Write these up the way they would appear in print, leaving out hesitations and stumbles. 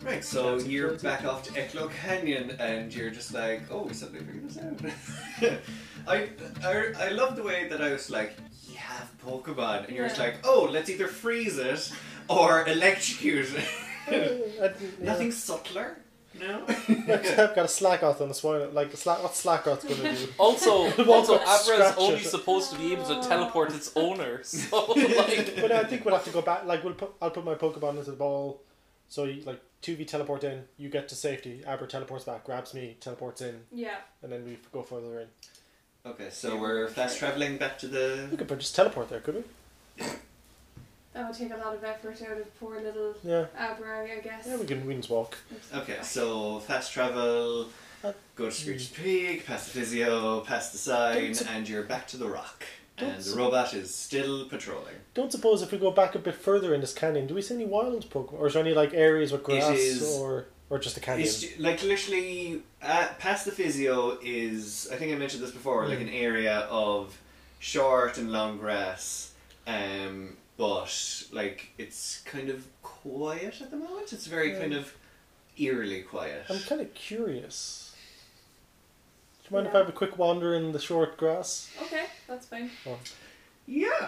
Right, so you're back off to Echo Canyon, and you're just like, oh, we suddenly figured this out. I love the way that I was like, you have Pokemon, and you're just like, oh, let's either freeze it or electrocute it. Nothing subtler, no? I've got a Slackoth on the swine. Like, what's Slackoth going to do? Also, Abra's only it. supposed to be able to teleport its owner. So, like... But I think we'll have to go back. Like, I'll put my Pokemon into the ball. So, like, 2v teleport in, you get to safety. Abra teleports back, grabs me, teleports in. Yeah. And then we go further in. Okay, so we're fast travelling back to the... We could just teleport there, could we? That would take a lot of effort out of poor little Abra, I guess. Yeah, we can just walk. Okay, so fast travel, go to Screech's Peak, past the physio, past the sign, and you're back to the rock. And the robot is still patrolling. Don't suppose if we go back a bit further in this canyon, do we see any wild Pokemon? Or is there any like areas with grass or just a canyon? It's like literally past the physio is, I think I mentioned this before, like an area of short and long grass, but like it's kind of quiet at the moment. It's very kind of eerily quiet. I'm kind of curious. Do you mind if I have a quick wander in the short grass? Okay, that's fine. Oh. Yeah.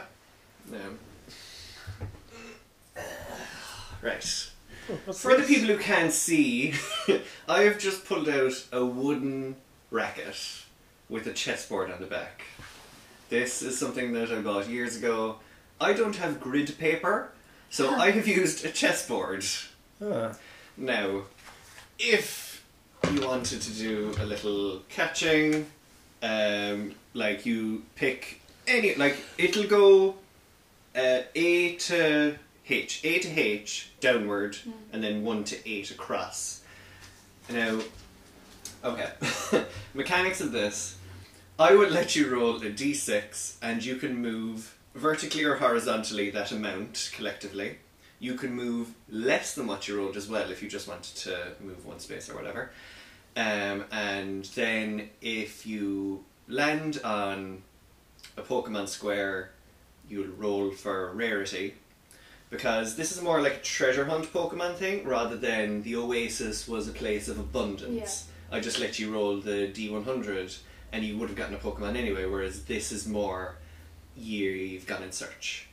Right. For the people who can't see, I have just pulled out a wooden racket with a chessboard on the back. This is something that I bought years ago. I don't have grid paper, so I have used a chessboard. Now, if you wanted to do a little catching, like you pick any, like it'll go A to H downward, and then 1 to 8 across. Now, okay, mechanics of this, I would let you roll a d6 and you can move vertically or horizontally that amount collectively. You can move less than what you rolled as well if you just wanted to move one space or whatever. And then if you land on a Pokemon square, you'll roll for rarity. Because this is more like a treasure hunt Pokemon thing, rather than the Oasis was a place of abundance. Yeah. I just let you roll the D100 and you would have gotten a Pokemon anyway, whereas this is more you've gone in search.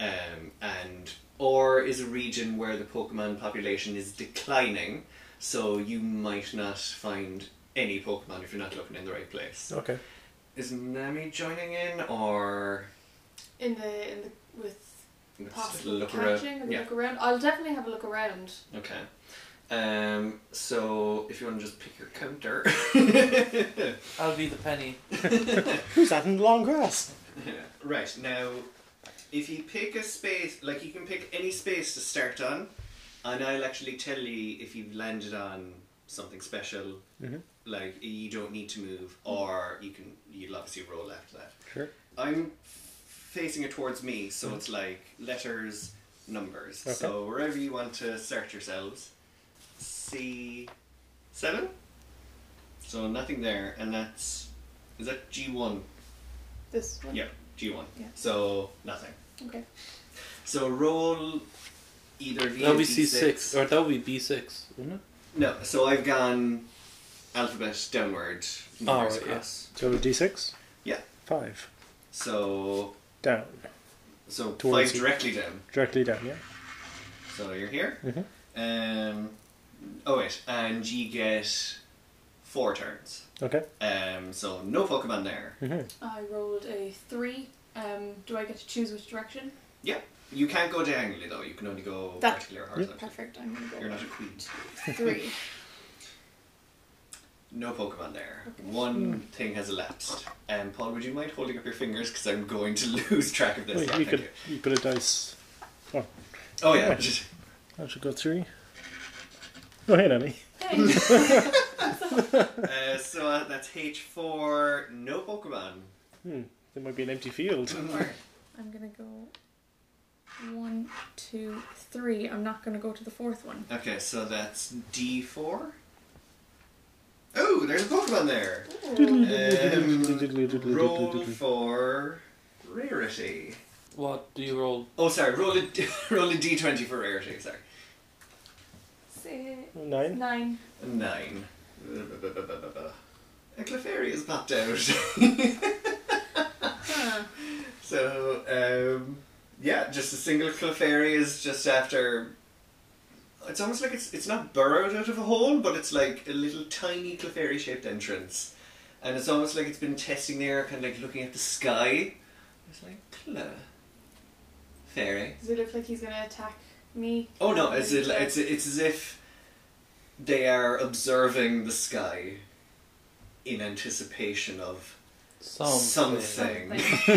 Or is a region where the Pokemon population is declining, so you might not find any Pokemon if you're not looking in the right place. Okay. Is Nami joining in, or with possible look around? I'll definitely have a look around. Okay. So if you want to just pick your counter. I'll be the penny. Who's that in the long grass? Right, now if you pick a space, like you can pick any space to start on, and I'll actually tell you if you've landed on something special, like you don't need to move, or you'll obviously roll after that. Sure. I'm facing it towards me, so it's like letters, numbers. Okay. So wherever you want to start yourselves, C7? So nothing there, and is that G1? This one? Yeah, G1. Yeah. So nothing. Okay. So roll either V that would be D6. C6, or that would be B6, wouldn't it? No, so I've gone alphabet downward. Right, yes. So D6? Yeah. 5. So down. So towards 5 directly down. Directly down, yeah. So you're here. Oh wait, and you get 4 turns. Okay. So no Pokemon there. I rolled a 3. Do I get to choose which direction? Yeah. You can't go diagonally though. You can only go vertically or horizontally. Perfect. I'm gonna go. You're not a queen. 3. No Pokemon there. Okay. One thing has elapsed. Paul, would you mind holding up your fingers because I'm going to lose track of this. Well, you put a dice. Oh yeah. I should go 3. Oh hey, Nanny. Hey. So that's H4. No Pokemon. There might be an empty field. I'm gonna go 1, 2, 3. I'm not gonna go to the 4th one. Okay, so that's D4. Oh, there's a Pokemon there. Roll for rarity. What do you roll? Oh, sorry. Roll a D20 for rarity. Sorry. say 9. 9. 9. A Clefairy is popped out. Huh. So, yeah, just a single Clefairy is just after. It's almost like it's not burrowed out of a hole, but it's like a little tiny Clefairy shaped entrance. And it's almost like it's been testing the air, kind of like looking at the sky. It's like, Clefairy. Does it look like he's gonna attack me? Oh no, it's as if they are observing the sky in anticipation of something.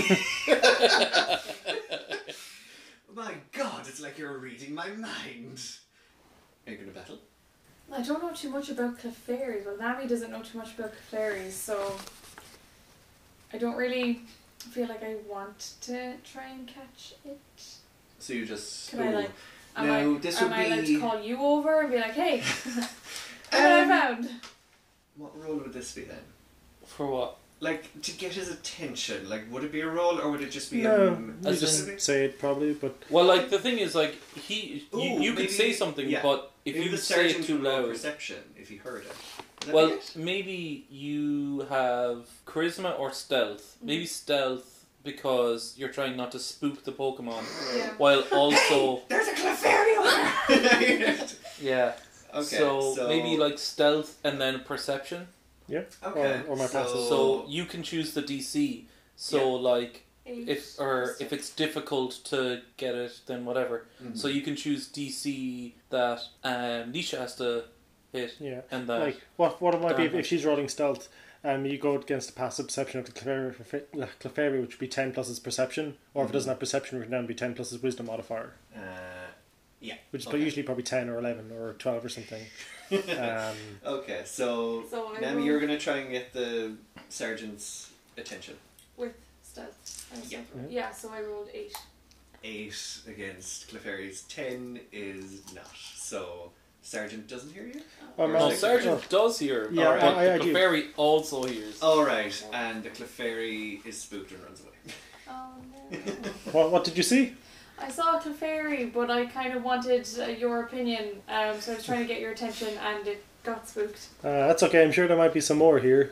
My God, it's like you're reading my mind. Are you going to battle? I don't know too much about Clefairies. Well, Nami doesn't know too much about Clefairies, so I don't really feel like I want to try and catch it. So you just. Can I like? Am I allowed to call you over and be like, "Hey, what have I found?" What role would this be then? For what? Like, to get his attention, like, would it be a role or would it just be No, a... you just say it probably, but... Well, like, the thing is, like, you maybe- could say something, yeah. but if Maybe you the say it sergeant too would roll loud... perception if he heard it. Would that Well, be it? maybe you have charisma or stealth. Maybe stealth because you're trying not to spook the Pokemon, Yeah. while also... There's a Clefairy over there! Yeah. Okay, So maybe like stealth and then perception. Yeah. Okay. Or my passive. So you can choose the DC. So like 8 if or it's difficult to get it, then whatever. Mhm. So you can choose DC that Nisha has to hit, Yeah. and that Like, what it might be Darn. if she's rolling stealth, you go against the passive perception of the Clefairy, which would be 10 plus his perception, or if it doesn't have perception written down, it'd be 10 plus his wisdom modifier. Yeah. Which is Okay. usually probably 10 or 11 or 12 or something. Okay, so I Nami, roll you're going to try and get the sergeant's attention. with stealth. Yeah. Yeah. So I rolled 8. 8 against Clefairy's 10 is not. So, sergeant doesn't hear you? Oh, no, Like- Sergeant does hear. Yeah, but I the do. Clefairy also hears. Alright, and the Clefairy is spooked and runs away. Oh no. What did you see? I saw a Clefairy, but I kind of wanted your opinion, so I was trying to get your attention, and it got spooked. That's okay, I'm sure there might be some more here.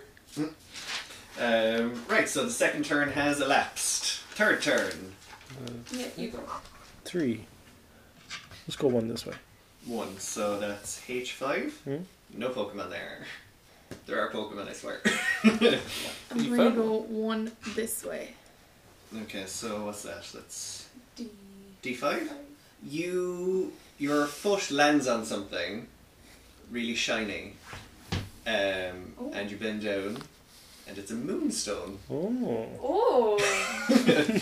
Right, so the second turn has elapsed. Third turn. Yeah, you go. 3. Let's go 1 this way. 1, so that's H5. Hmm? No Pokemon there. There are Pokemon, I swear. I'm You going to found go 1 this way. Okay, so what's that? That's D. D5? Your foot lands on something really shiny, Oh. and you bend down, and it's a moonstone. Oh. Oh,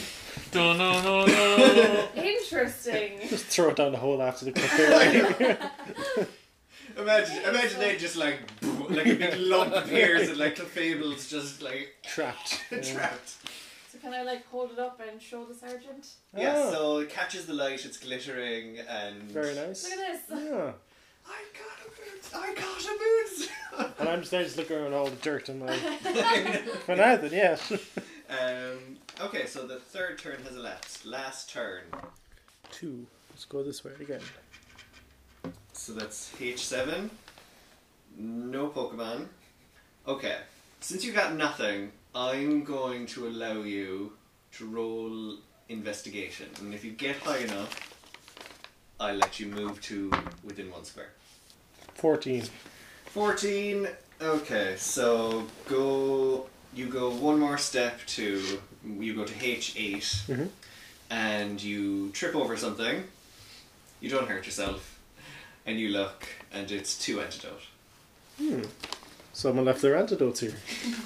No. interesting. Just throw it down the hole after the Clefairy. Imagine they just like a big lump appears and like Clefable's just like Trapped. trapped. So can I like hold it up and show the sergeant? Yeah, Oh. so it catches the light, it's glittering, and Very nice. Look at this. Yeah. I got a moonstone. And I'm just there just looking around all the dirt and like... For now then, yeah. Okay, so the third turn has elapsed. Last turn. 2. Let's go this way again. So that's H7. No Pokemon. Okay. Since you got nothing, I'm going to allow you to roll investigation. And if you get high enough, I'll let you move to within 1 square. 14. 14. Okay, so you go one more step you go to H8, Mhm. and you trip over something. You don't hurt yourself, and you look, and it's 2 antidote. Someone left their antidotes here.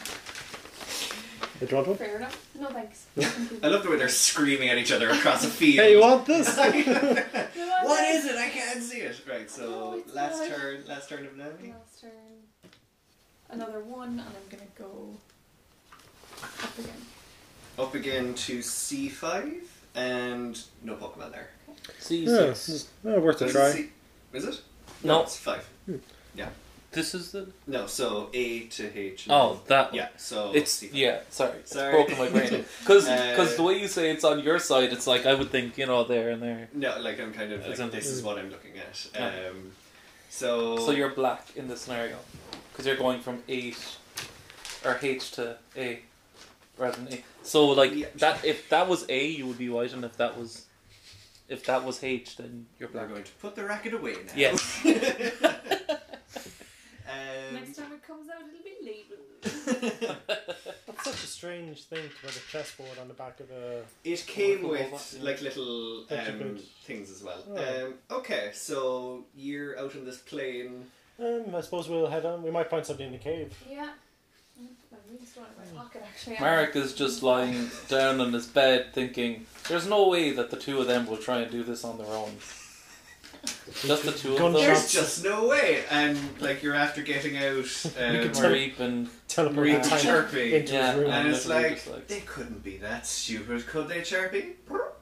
You want one? Fair enough. No thanks. I love the way they're screaming at each other across a field. Hey, you want this? What is it? I can't see it. Right, so No, it's last not. turn of Nami. Last turn. Another 1, and I'm gonna go up again. Up again to C5, and no Pokemon there. See, Yeah, this is worth a Is try. it Is it? No. It's 5. this is the. No, so A to H. Oh, that one. Yeah, so It's C5. yeah. Sorry, Sorry. it's broken my brain. Because Uh, the way you say it's on your side, it's like I would think there and there. No, like I'm kind of As like in- this is what I'm looking at. Oh. So you're black in this scenario because you're going from H to A rather than A. So like that, if that was A, you would be white, and if that was H, then you're We're black. going to put the racket away now. Yes. Next time it comes out, it'll be labelled. That's such a strange thing to put a chessboard on the back of a... It came Or with robot, yeah. like little That you could- things as well. Oh. Okay, so you're out on this plane. I suppose we'll head on. We might find something in the cave. Yeah. I really still in my pocket actually. Marek is just lying down on his bed thinking, there's no way that the two of them will try and do this on their own. Just the two of them. There's just no way. And like you're after getting out Mareep and Teleport Mareep in and time Chirpy. into Yeah. his room. And it's literally like, just they couldn't be that stupid, could they, Chirpy?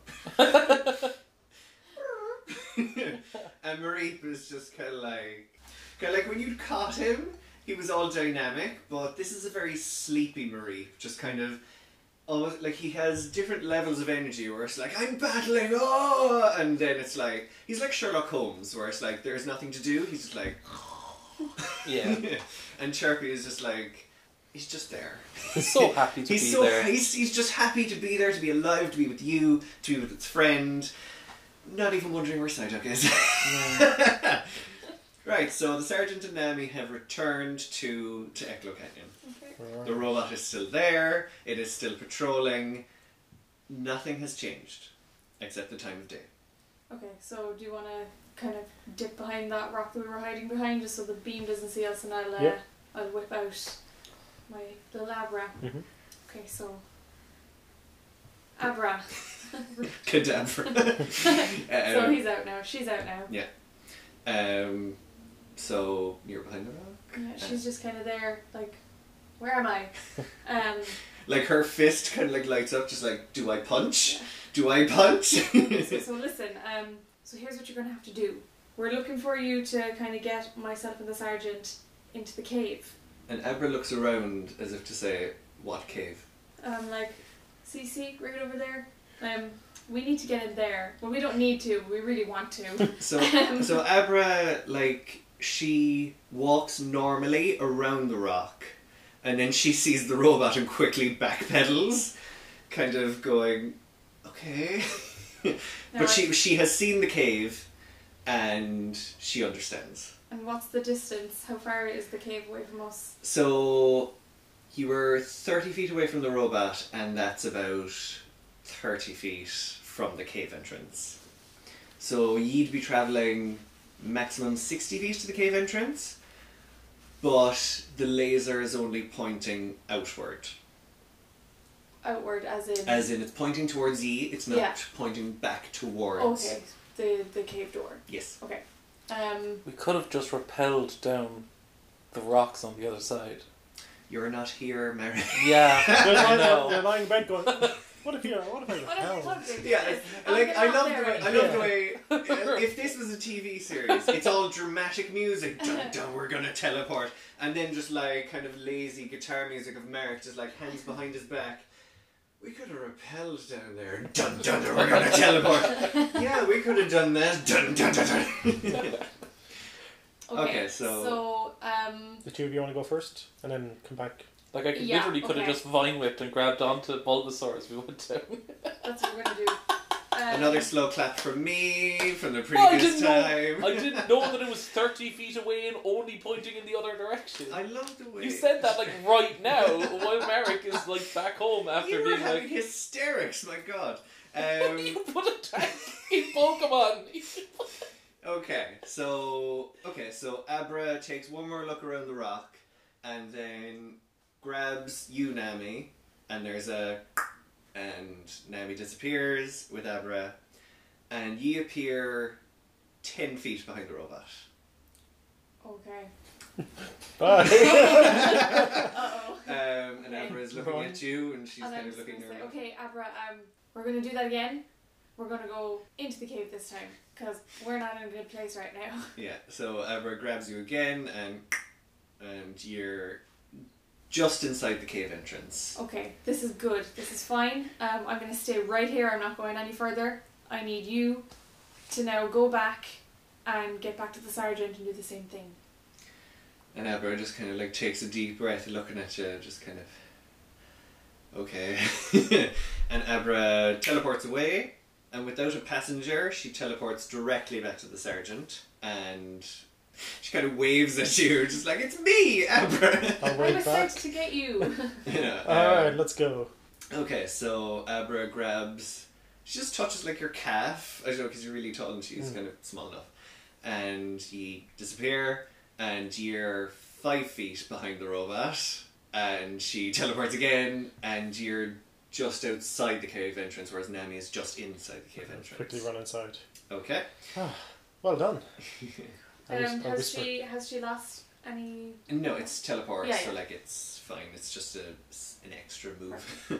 And Mareep is just kind of like when you caught him, he was all dynamic, but this is a very sleepy Mareep, just kind of almost like he has different levels of energy where it's like, I'm battling, oh, and then it's like he's like Sherlock Holmes, where it's like there's nothing to do, he's just like yeah. and Chirpy is just like, he's just there. He's so happy to He's be so there. he's just happy to be there, to be alive, to be with you, to be with its friend. Not even wondering where Psyduck is. Right, so the Sergeant and Nami have returned to Echo Canyon. Okay. The robot is still there, it is still patrolling. Nothing has changed, except the time of day. Okay, so do you want to kind of dip behind that rock that we were hiding behind just so the beam doesn't see us, and I'll whip out my little Abra. Mhm. Okay, so Abra. Cadaver. So he's out now. She's out now. So you're behind the rock? Yeah, she's just kind of there, like, where am I? Like her fist kind of like lights up, just like, do I punch? Do I punch? So listen, so here's what you're going to have to do. We're looking for you to kind of get myself and the sergeant into the cave. And Abra looks around as if to say, what cave? Like, see, right over there? We need to get in there. Well, we don't need to, we really want to. So Abra, like, she walks normally around the rock, and then she sees the robot and quickly backpedals, kind of going, okay. But she has seen the cave, and she understands. And what's the distance? How far is the cave away from us? So you were 30 feet away from the robot, and that's about 30 feet from the cave entrance. So you'd be travelling maximum 60 feet to the cave entrance, but the laser is only pointing outward. Outward, as in? As in, it's pointing towards ye, it's not Yeah. pointing back towards. Okay, the cave door. Yes. Okay. We could have just rappelled down the rocks on the other side. You're not here, Mary. Yeah, I You're know. lying in bed going, what if I What hell? if Yeah, I'll like get I out love there the way. right I love the now. way. If this was a TV series, it's all dramatic music. Dun dun, we're gonna teleport, and then just like kind of lazy guitar music of Marek, just like hands behind his back. We could have rappelled down there. Dun dun dun, we're gonna teleport. Yeah, we could have done that. Dun dun dun dun. Okay, so The two of you want to go first, and then come back. Like I Yeah, literally could have okay. just vine whipped and grabbed onto Bulbasaur as we went down. that's what we're gonna do. another slow clap from me from the Well, previous time. I didn't know that it was 30 feet away and only pointing in the other direction. I love the way You said that like right now, while Marek is like back home after you were being having like, hysterics. My God. you put a tank in Pokemon. Okay, so Abra takes one more look around the rock, and then grabs you, Nami, and and Nami disappears with Abra, and ye appear 10 feet behind the robot. Okay. Bye. Uh-oh. And Abra is looking at you, and she's And kind I'm of just looking gonna say, around. okay, Abra, we're gonna do that again. We're gonna go into the cave this time, because we're not in a good place right now. Yeah, so Abra grabs you again, and you're just inside the cave entrance. Okay, this is good. This is fine. I'm gonna stay right here. I'm not going any further. I need you to now go back and get back to the sergeant and do the same thing. And Abra just kind of like takes a deep breath looking at you, just kind of, okay. And Abra teleports away, and without a passenger, she teleports directly back to the sergeant, and she kind of waves at you, just like, it's me, Abra! I'll I wait was back. sent to get you. Yeah, Alright, let's go. Okay, so Abra grabs, she just touches like your calf, I don't know, because you're really tall and she's kind of small enough, and you disappear, and you're 5 feet behind the robot, and she teleports again, and you're just outside the cave entrance, whereas Nami is just inside the cave entrance. Quickly run inside. Okay. Well done. I'll Has whisper. she lost any? No, it's teleport, Yeah, so yeah. like it's fine. It's just an extra move.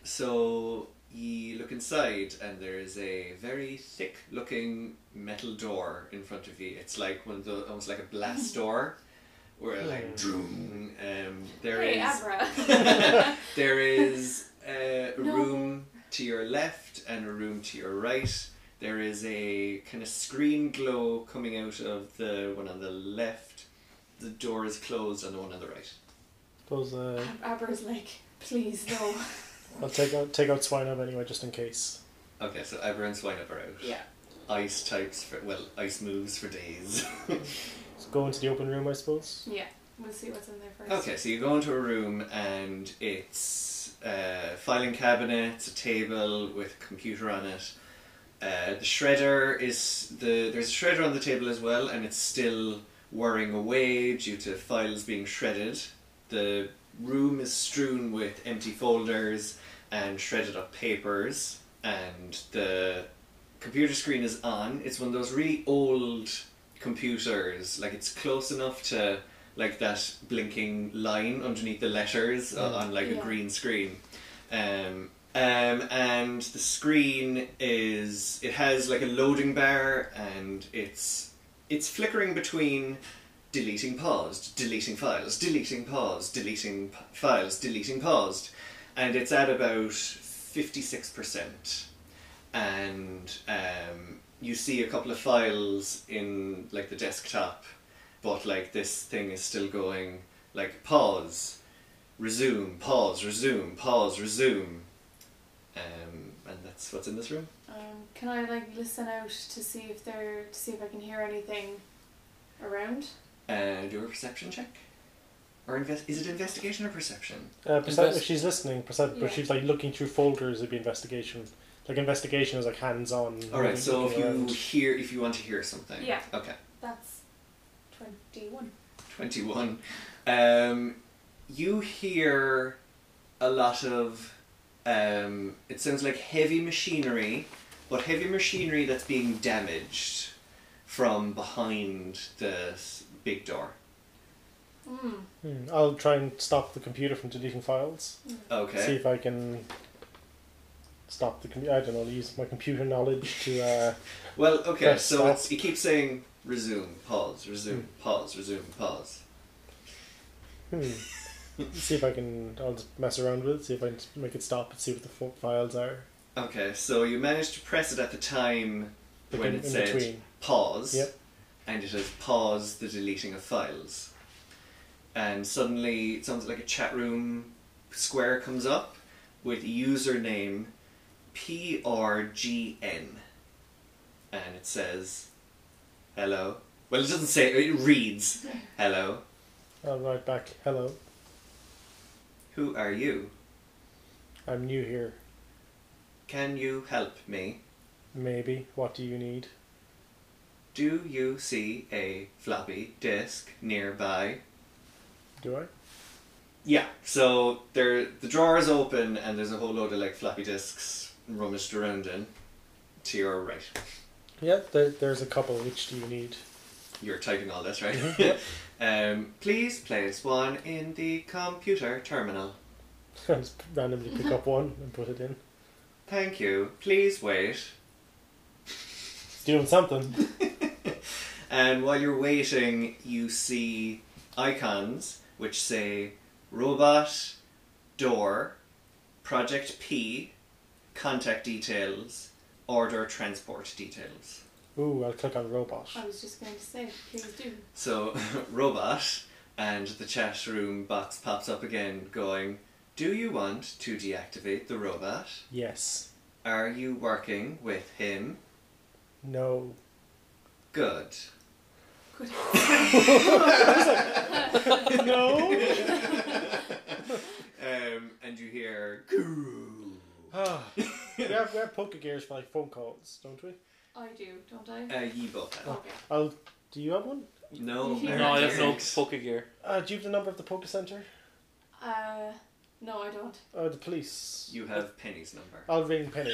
So you look inside, and there's a very thick-looking metal door in front of you. It's like one of the almost like a blast door, where like droom. There Hey, is Abra. there is a No. room to your left and a room to your right. There is a kind of screen glow coming out of the one on the left. The door is closed on the one on the right. Suppose, Abra's like, please no. I'll take out Swinub anyway, just in case. Okay, so Abra and Swineup are out. Yeah. Ice types for ice moves for days. So go into the open room, I suppose. Yeah. We'll see what's in there first. Okay, so you go into a room and it's a filing cabinet, a table with a computer on it. The shredder there's a shredder on the table as well, and it's still whirring away due to files being shredded. The room is strewn with empty folders and shredded up papers, and the computer screen is on. It's one of those really old computers, like it's close enough to like that blinking line underneath the letters on like a Yeah. green screen. And the screen it has like a loading bar, and it's flickering between deleting paused, deleting files, deleting paused, deleting files, deleting paused, and it's at about 56%. And you see a couple of files in like the desktop, but like this thing is still going like pause, resume, pause, resume, pause, resume. And that's what's in this room. Can I like listen out to see if I can hear anything around? Do a perception check. Or is it investigation or perception? If she's listening, Yeah. but she's like looking through folders, it'd be investigation. Like investigation is like hands-on. Alright, so looking around. if you want to hear something. Yeah. Okay. That's 21. 21. You hear a lot of it sounds like heavy machinery, but heavy machinery that's being damaged from behind the big door. I'll try and stop the computer from deleting files. See Okay. if I can stop the computer. I don't know, use my computer knowledge to. Well, okay, press so stop. it keeps saying resume, pause, resume, pause, resume, pause. See if I can. I'll just mess around with it. See if I can make it stop and see what the files are. Okay, so you managed to press it at the time Like when in it said between. pause, Yep. and it has paused the deleting of files. And suddenly it sounds like a chat room square comes up with username PRGN. And it says, hello. Well, it doesn't say, it reads, hello. I'll write back. Hello, Who are you? I'm new here. Can you help me? Maybe. What do you need? Do you see a floppy disk nearby? Do I? Yeah, so the drawer is open and there's a whole load of like floppy disks rummaged around in. To your right. Yeah, there's a couple. Which do you need? You're typing all this, right? Please place one in the computer terminal. I'll just randomly pick up one and put it in. Thank you. Please wait. It's doing something. And while you're waiting, you see icons which say robot, door, project P, contact details, order transport details. Ooh, I'll click on robot. I was just going to say, please do. So, robot, and the chat room box pops up again going, do you want to deactivate the robot? Yes. Are you working with him? No. Good. Good. No. And you hear, goo. Ah, we have poker gears for like phone calls, don't we? I do, don't I? Ye both have. Okay. Do you have one? No, You hear No, I it? have no poker gear. Do you have the number of the poker center? No, I don't. The police. You have Penny's number. I'll ring Penny.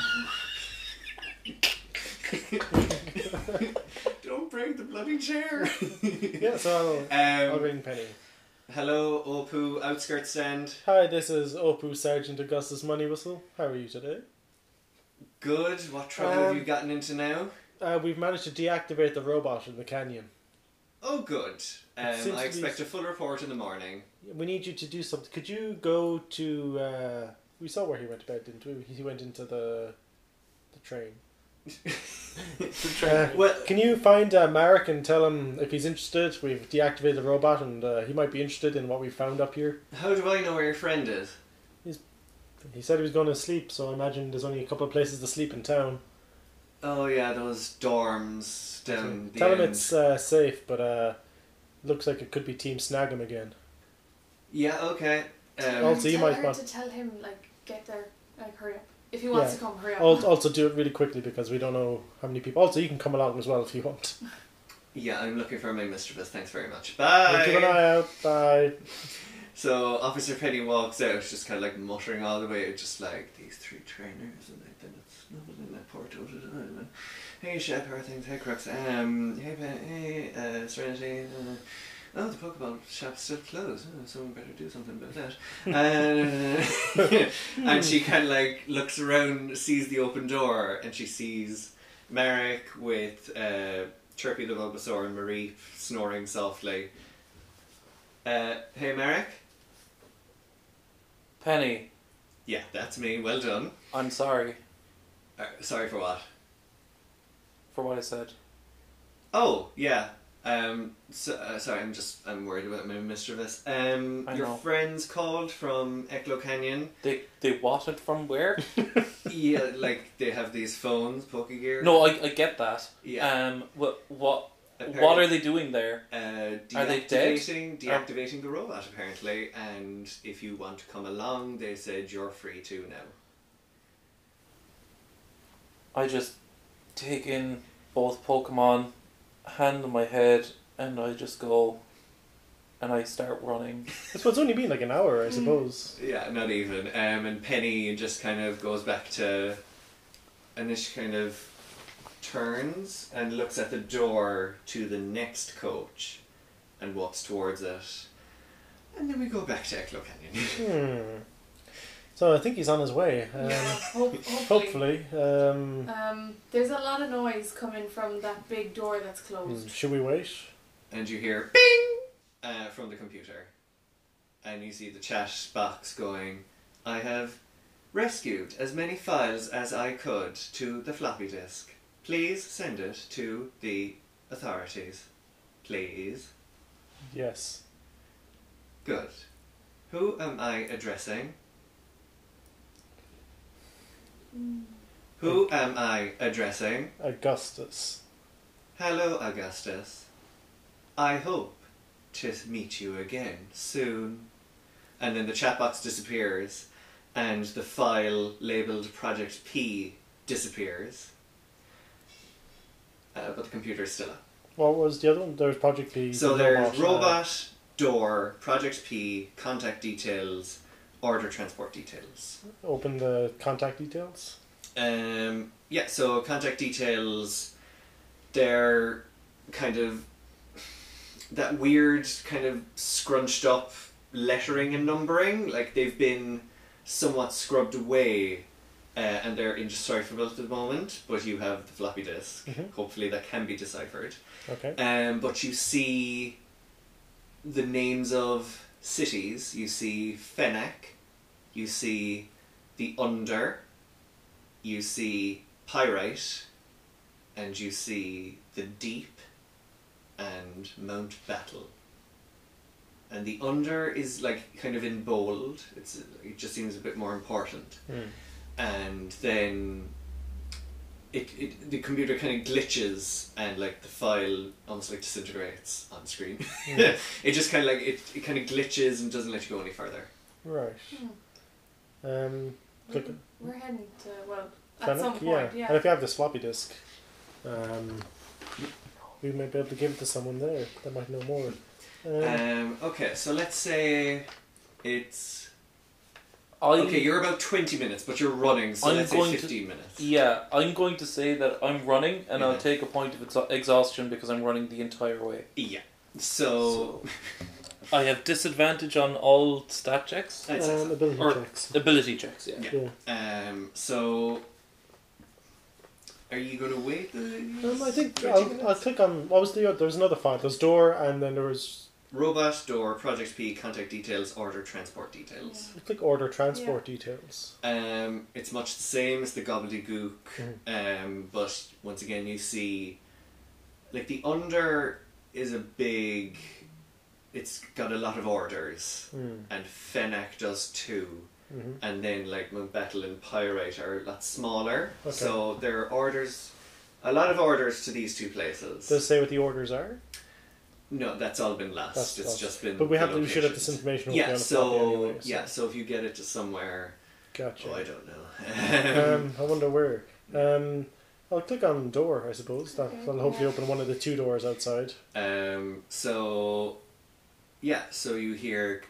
Don't break the bloody chair. Yeah, so I'll ring Penny. Hello, Opu Outskirts Stand. Hi, this is Opu Sergeant Augustus Money Whistle. How are you today? Good. What trouble have you gotten into now? We've managed to deactivate the robot in the canyon. Oh, good. seems to I be- expect a full report in the morning. We need you to do something. Could you go to... we saw where he went to bed, didn't we? He went into the train. Well, Can you find Marek and tell him if he's interested? We've deactivated the robot and he might be interested in what we found up here. how do I know where your friend is? He said he was going to sleep, so I imagine there's only a couple of places to sleep in town. Oh yeah, those dorms down the Tell him end. it's safe, but looks like it could be Team Snag'em again. Yeah, okay. Also, you tell might her want- to tell him, like, get there, like, hurry up. If he wants Yeah. to come, hurry up. Also do it really quickly because we don't know how many people. Also, you can come along as well if you want. Yeah, I'm looking for my mischievous. Thanks very much. Bye! Keep an eye out. Bye. So Officer Penny walks out, just kind of like muttering all the way, just like, these three trainers, and then it's snuggled in that poor toted island. Hey Shep, how are things? Hey Crux. Hey Ben, hey Serenity. Oh, the Pokeball shop's still closed. Oh, someone better do something about that. And she kind of like looks around, sees the open door, and she sees Marek with Chirpy the Bulbasaur and Marie snoring softly. Hey Marek? Penny, Yeah, that's me. Well done. I'm sorry Sorry for what? for what I said. Oh, yeah. Sorry, I'm worried about my mischievous. Your know. friends called from Echo Canyon. They wanted from where? Yeah, like they have these phones, Pokegear. No, I get that. Yeah. What are they doing there? Are they dead? Deactivating the robot apparently, and if you want to come along, they said you're free to now. I just take in both Pokemon, hand on my head, and I just go, and I start running. It's only been like an hour, I suppose. Yeah, not even. And Penny just kind of goes back to, and then she kind of turns and looks at the door to the next coach and walks towards it. And then we go back to Echo Canyon. So I think he's on his way. Hopefully. Hopefully. There's a lot of noise coming from that big door that's closed. Should we wait? And you hear bing from the computer. And you see the chat box going, I have rescued as many files as I could to the floppy disk. Please send it to the authorities. Please. Yes. Good. Who am I addressing? Who am I addressing? Augustus. Hello, Augustus. I hope to meet you again soon. And then the chat box disappears, and the file labelled Project P disappears. But the computer's still up. What was the other one? There's Project P. So there's robot, door, Project P, contact details, order transport details. Open the contact details. Yeah, so contact details, they're kind of that weird kind of scrunched up lettering and numbering, like they've been somewhat scrubbed away and they're indecipherable at the moment, but you have the floppy disk. Hopefully that can be deciphered. Okay. But you see the names of cities. You see Fennec, you see the Under, you see Pyrite, and you see the Deep and Mount Battle. And the under is like kind of in bold. It just seems a bit more important. And then the computer kind of glitches and like the file almost like disintegrates on screen. It just kind of like it kind of glitches and doesn't let you go any further. Right. Click. We're heading to at Fennec? some point. Yeah. And if you have this floppy disk, we might be able to give it to someone there that might know more. Okay, so let's say it's... I'm Okay, you're about 20 minutes, but you're running, so let's say 15 minutes. Yeah, I'm going to say that I'm running, and I'll Yeah. take a point of exhaustion because I'm running the entire way. Yeah. So I have disadvantage on all stat checks. I'd say so. Ability Or- checks. Ability checks, yeah. Yeah. So are you going to wait the I think 20 I'll minutes? click on... What was there was another file. There's door, and then there was... Robot, door, project P, contact details, order, transport details. I click order transport details. It's much the same as the gobbledygook, but once again you see, like the under is a big, it's got a lot of orders, and Fennec does too, and then like Mount Battle and Pyrite are a lot smaller, Okay. so there are orders, a lot of orders to these two places. Does it say what the orders are? No, that's all been lost. That's It's lost. just been. But we the should have this locations. information Yeah. on the So floppy anyway. So. yeah. So if you get it to somewhere, Gotcha. oh, I don't know. I wonder where. I'll click on door, I suppose. That'll hopefully open one of the two doors outside. So yeah. So you hear,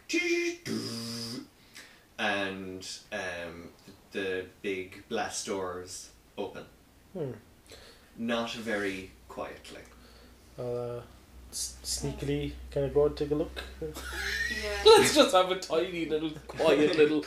and the big blast doors open. Not very quietly. I'll sneakily kind of go and take a look. Yeah. Let's just have a tiny little, quiet little...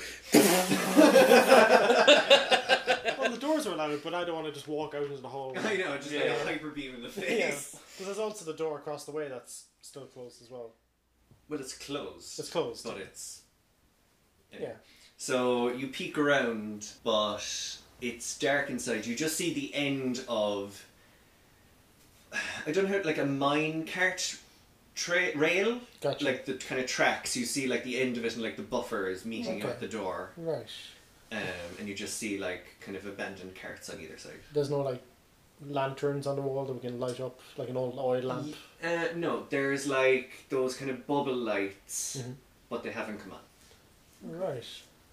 Well, the doors are loud, but I don't want to just walk out into the hallway. I know, just like a hyper beam in the face. Because there's also the door across the way that's still closed as well. Well, it's closed. It's closed. But it's... Yeah. So you peek around, but it's dark inside. You just see the end of... I don't know, like a mine cart rail? Gotcha. Like the kind of tracks. You see like the end of it and like the buffer is meeting you Okay. at the door. Right. And you just see like kind of abandoned carts on either side. There's no like lanterns on the wall that we can light up, like an old oil lamp. No, there's like those kind of bubble lights, but they haven't come on. Right.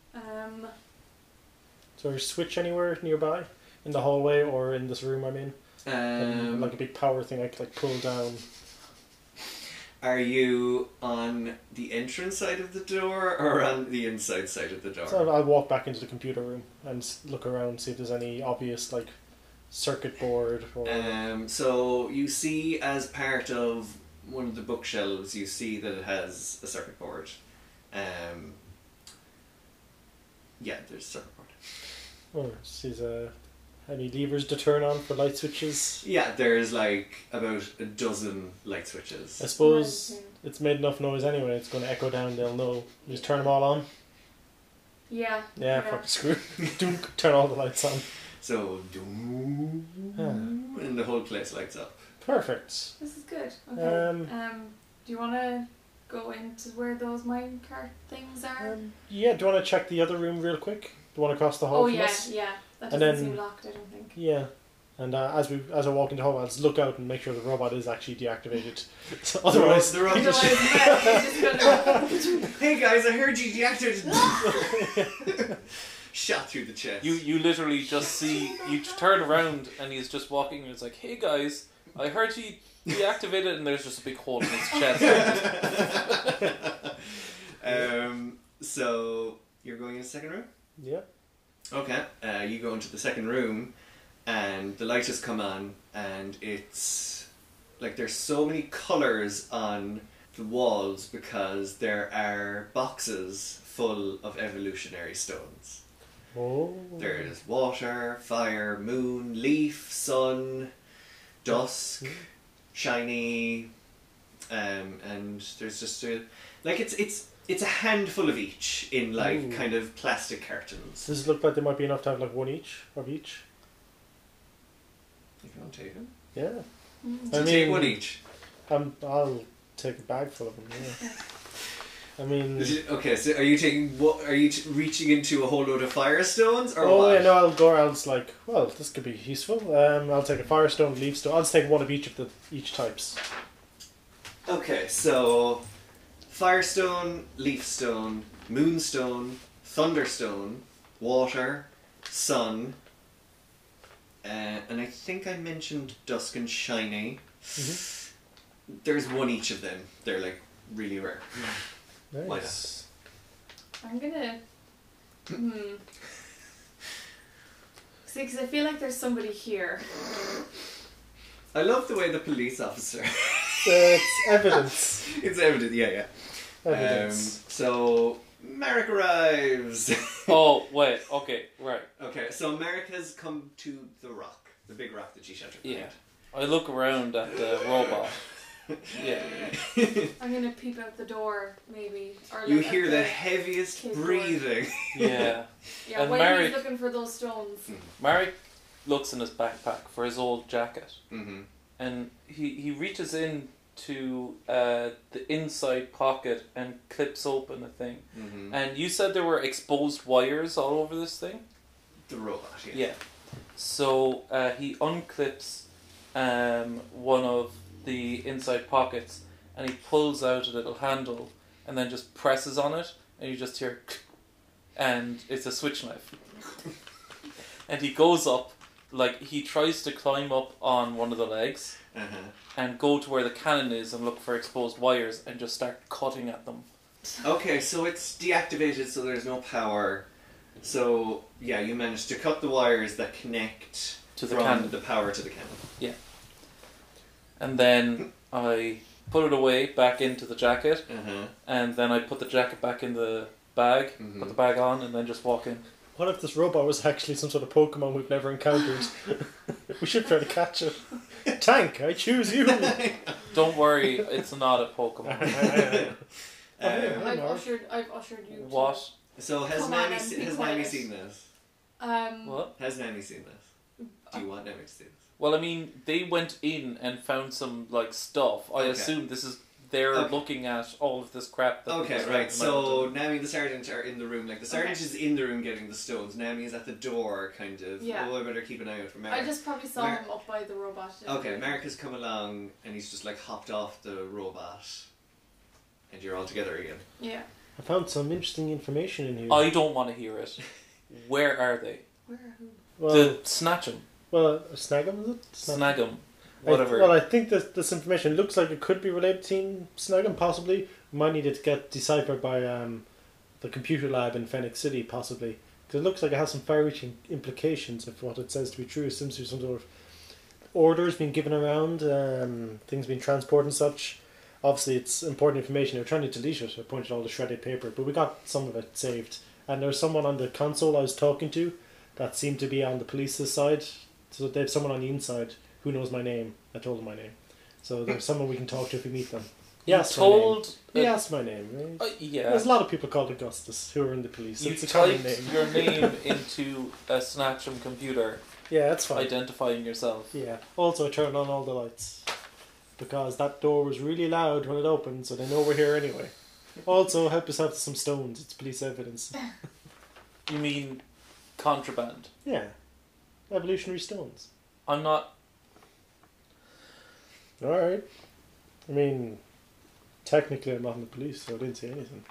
So So there's a switch anywhere nearby? In the hallway or in this room I'm in? Like a big power thing I could like pull down. Are you on the entrance side of the door or on the inside side of the door? So I'll walk back into the computer room and look around, see if there's any obvious like circuit board or... So you see as part of one of the bookshelves, you see that it has a circuit board. Yeah, there's a circuit board. Oh, see any levers to turn on for light switches. Yeah, there's like about a dozen light switches. I suppose it's made enough noise anyway, it's going to echo down, they'll know. You just turn them all on. yeah. Yeah, fucking screw. Dunk, turn all the lights on. So, and the whole place lights up. Perfect. This is good. Okay. Um, Do you want to go into where those minecart things are? Yeah, do you want to check the other room real quick? The one across the hall from us? Yeah. That And doesn't then- seem locked, I don't think. Yeah. And as I walk into the hall, I'll just look out and make sure the robot is actually deactivated. So otherwise, They're all Otherwise, just, yeah, he's just gonna... hey guys, I heard you deactivated. Shot through the chest. You literally just see, you turn around and he's just walking and it's like, hey guys, I heard you deactivated, and there's just a big hole in his chest. So, you're going in the second room? yeah. Okay, you go into the second room and the light has come on and it's like there's so many colours on the walls because there are boxes full of evolutionary stones. Oh. There is water, fire, moon, leaf, sun, dusk, shiny, and there's just it's a handful of each in like Ooh. kind of plastic cartons. Does it look like there might be enough to have like one each of each? You want to take them? Yeah. Mm. I Take mean- one each. I'll take a bag full of them. Yeah. I mean. Okay, so are you taking what? Are you reaching into a whole load of firestones, or Oh what? yeah, no, I'll go around. It's like, well, this could be useful. I'll take a firestone, leaf stone. I'll just take one of each types. Okay, so firestone, leafstone, moonstone, thunderstone, water, sun, and I think I mentioned dusk and shiny. There's one each of them. They're like really rare. Why Nice. I'm gonna. See, because I feel like there's somebody here. I love the way the police officer. It's evidence. It's evident, yeah. Evidence. So Merrick arrives. Oh, wait, okay, right. Okay, so Merrick has come to the rock, the big rock that she sheltered. Yeah. I look around at the robot. Yeah. I'm gonna peep out the door, maybe. Or You look at hear the heaviest cave door. breathing. Yeah. Yeah, And while Mary- he's looking for those stones. Marek looks in his backpack for his old jacket. Mm-hmm. And he reaches in to the inside pocket and clips open a thing. Mm-hmm. And you said there were exposed wires all over this thing? The robot, yeah. Yeah. So he unclips one of the inside pockets and he pulls out a little handle and then just presses on it and you just hear and it's a switch knife. And he goes up, like he tries to climb up on one of the legs Uh-huh. and go to where the cannon is and look for exposed wires and just start cutting at them. Okay, so it's deactivated, so there's no power. So, yeah, you managed to cut the wires that connect To the from cannon. the power to the cannon. And then I put it away back into the jacket Uh-huh. and then I put the jacket back in the bag, Mhm. put the bag on and then just walk in. What if this robot was actually some sort of Pokemon we've never encountered? We should try to catch it. Tank, I choose you. Don't worry, it's not a Pokemon. I've ushered you. What? So has Come on Nami, and be has quiet. Nami seen this? What? Has Nami seen this? Do you want Nami to see this? Well, I mean, they went in and found some like stuff. I Okay. assume this is they're Okay. looking at all of this crap. That Okay, was right. found So out. Nami and the sergeant are in the room. Like the sergeant Okay. is in the room getting the stones. Nami is at the door, kind of. Yeah. Oh, I better keep an eye out for Merrick. I just probably saw Mar- him up by the robot. Okay, Merrick has come along and he's just like hopped off the robot, and you're all together again. Yeah. I found some interesting information in here. I don't want to hear it. Where are they? Where? Who? Well, Snatch them, snag him, is it? snag them, whatever. I think this information looks like it could be related to Team Snag'em, possibly. We might need it to get deciphered by the computer lab in Phoenix City, possibly. Because it looks like it has some far-reaching implications if what it says to be true. It seems to be some sort of orders being given around, things being transported and such. Obviously, it's important information. They're trying to delete it. I pointed all the shredded paper, but we got some of it saved. And there was someone on the console I was talking to that seemed to be on the police's side. So they have someone on the inside who knows my name. I told them my name. So there's someone we can talk to if we meet them. He you asked my name. told. He asked my name. Right? Yeah. There's a lot of people called Augustus who are in the police. You It's a common typed name. your name into a Snatch 'em computer, Yeah, that's fine. identifying yourself. Yeah. Also, I turned on all the lights because that door was really loud when it opened, so they know we're here anyway. Also, help yourself to some stones. It's police evidence. You mean contraband? Yeah. Evolutionary stones. I'm not. Alright. I mean, technically I'm not in the police, so I didn't say anything.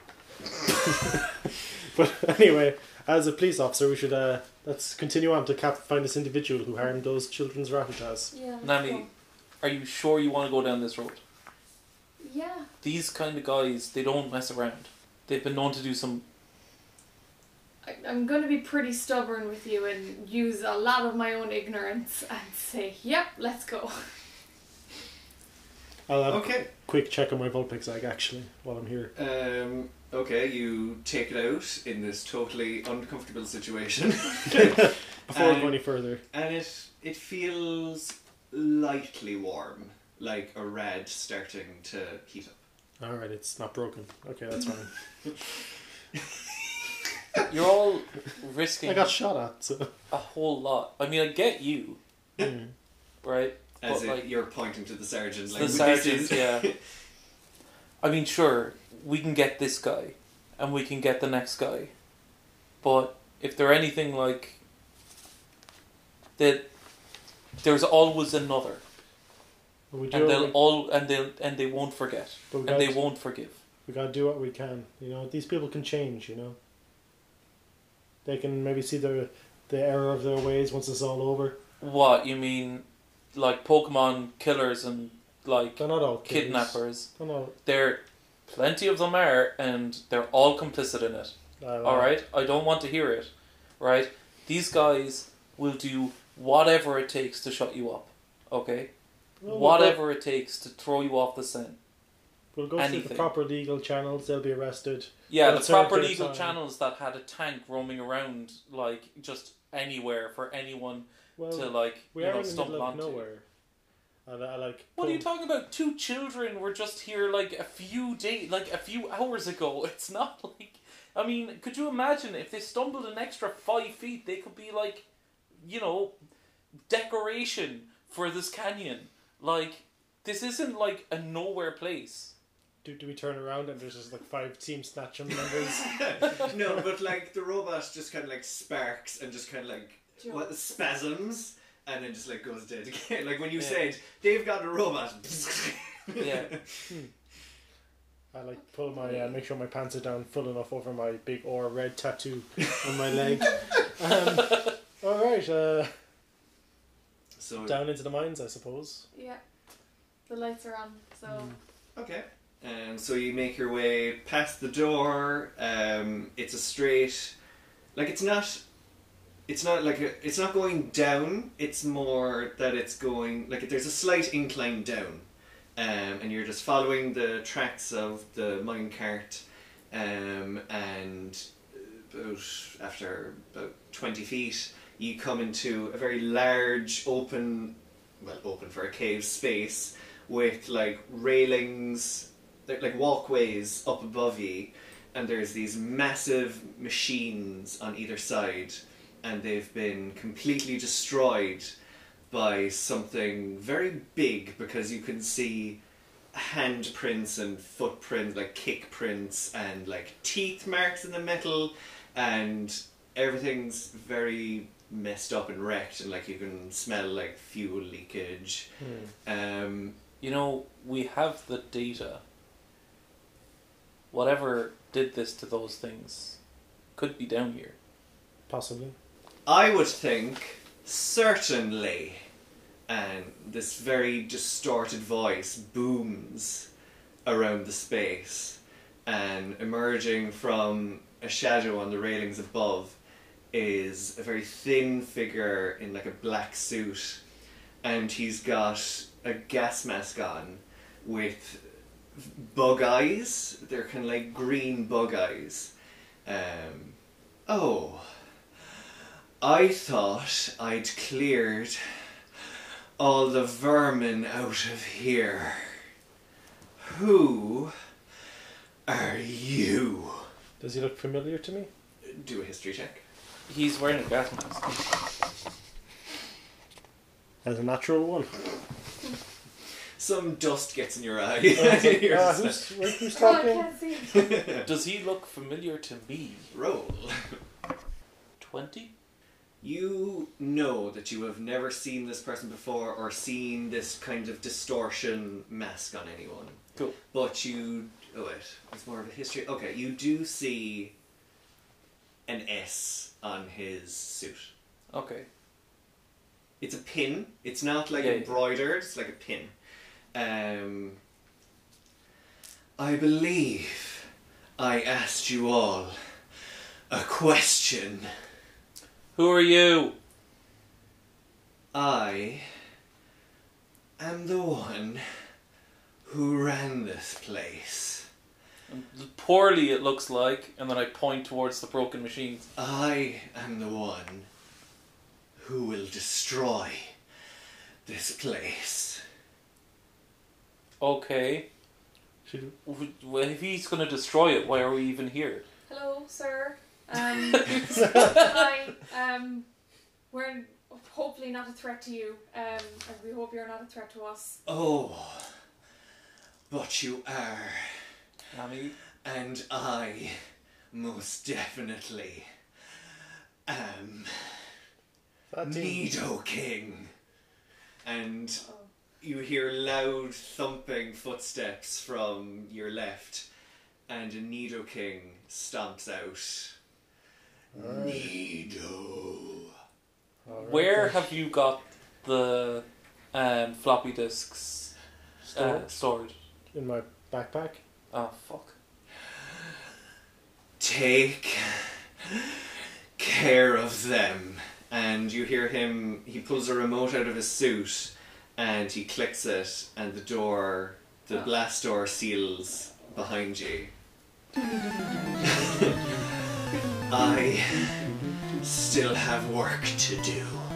But anyway, as a police officer, we should let's continue on to find this individual who harmed those children's rathatas. Yeah. let's Nami, go. are you sure you want to go down this road? Yeah. These kind of guys, they don't mess around. They've been known to do some. I'm going to be pretty stubborn with you and use a lot of my own ignorance and say, yep, let's go. I'll have Okay. a quick check on my Vulpix egg actually while I'm here. Okay, you take it out in this totally uncomfortable situation. Before I go any further. And it feels lightly warm, like a red starting to heat up. Alright, it's not broken. Okay, that's fine. You're all risking I got shot at, so. a whole lot. I mean, I get you. Mm. right? As But, if you're pointing to the sergeant. Like, the this sergeant, is- yeah. I mean, sure, we can get this guy, and we can get the next guy, but if they're anything like that, there's always another, But we do and what they'll we, all and they won't forget, but we and they gotta, won't forgive. we gotta do what we can. You know, these people can change. You know, they can maybe see the error of their ways once it's all over. What you mean, like Pokemon killers and like They're not all killers. kidnappers? They're not. There, plenty of them are, and they're all complicit in it. All right, I don't want to hear it. Right, these guys will do whatever it takes to shut you up. Okay, whatever it takes to throw you off the scent. We'll go through the anything. proper legal channels. They'll be arrested. Yeah, They'll the serve proper their legal time. channels that had a tank roaming around like just anywhere for anyone Well, to like we you are know in the stumble middle of onto. nowhere. And I like. What are you talking about? 2 children were just here like a few hours ago. It's not like, I mean, could you imagine if they stumbled an extra 5 feet, they could be like, you know, decoration for this canyon. Like, this isn't like a nowhere place. Do we turn around and there's just like 5 Team Snatchum members? No, but like the robot just kind of like sparks and just kind of like what spasms and then just like goes dead again. Like when you said they've got a robot. Yeah. I like pull my make sure my pants are down full enough over my big or red tattoo on my leg. All right, So down into the mines, I suppose. Yeah. The lights are on, so... okay. So you make your way past the door. It's a straight, like it's not like it's not going down. It's more that it's going like there's a slight incline down, and you're just following the tracks of the minecart, and after about 20 feet, you come into a very large open for a cave space with like railings. Like walkways up above you, and there's these massive machines on either side, and they've been completely destroyed by something very big because you can see handprints and footprints, like kick prints and like teeth marks in the metal, and everything's very messed up and wrecked, and like you can smell like fuel leakage. You know, we have the data. Whatever did this to those things could be down here. Possibly. I would think, certainly, and this very distorted voice booms around the space, and emerging from a shadow on the railings above is a very thin figure in like a black suit, and he's got a gas mask on with bug eyes. They're kind of like green bug eyes. Oh, I thought I'd cleared all the vermin out of here. Who are you? Does he look familiar to me? Do a history check. He's wearing a gas mask. As a natural one. Some dust gets in your eye. Who's Oh, I talking? can't see. Does he look familiar to me? Roll. 20? You know that you have never seen this person before or seen this kind of distortion mask on anyone. Cool. But you... Oh wait, it's more of a history. Okay, you do see an S on his suit. Okay. It's a pin. It's not like Yeah, embroidered, it's like a pin. I believe I asked you all a question. Who are you? I am the one who ran this place. Poorly, it looks like, and then I point towards the broken machines. I am the one who will destroy this place. Okay. Should Well, if he's going to destroy it, why are we even here? Hello, sir. Hi. hopefully not a threat to you, and we hope you're not a threat to us. Oh, but you are. Nami? And I most definitely am Nidoking. And you hear loud thumping footsteps from your left, and a Nidoking stomps out. Nido. Where have you got the floppy disks stored? In my backpack. Oh, fuck. Take care of them. And you hear him, he pulls a remote out of his suit and he clicks it, and the door, the blast door seals behind you. I still have work to do.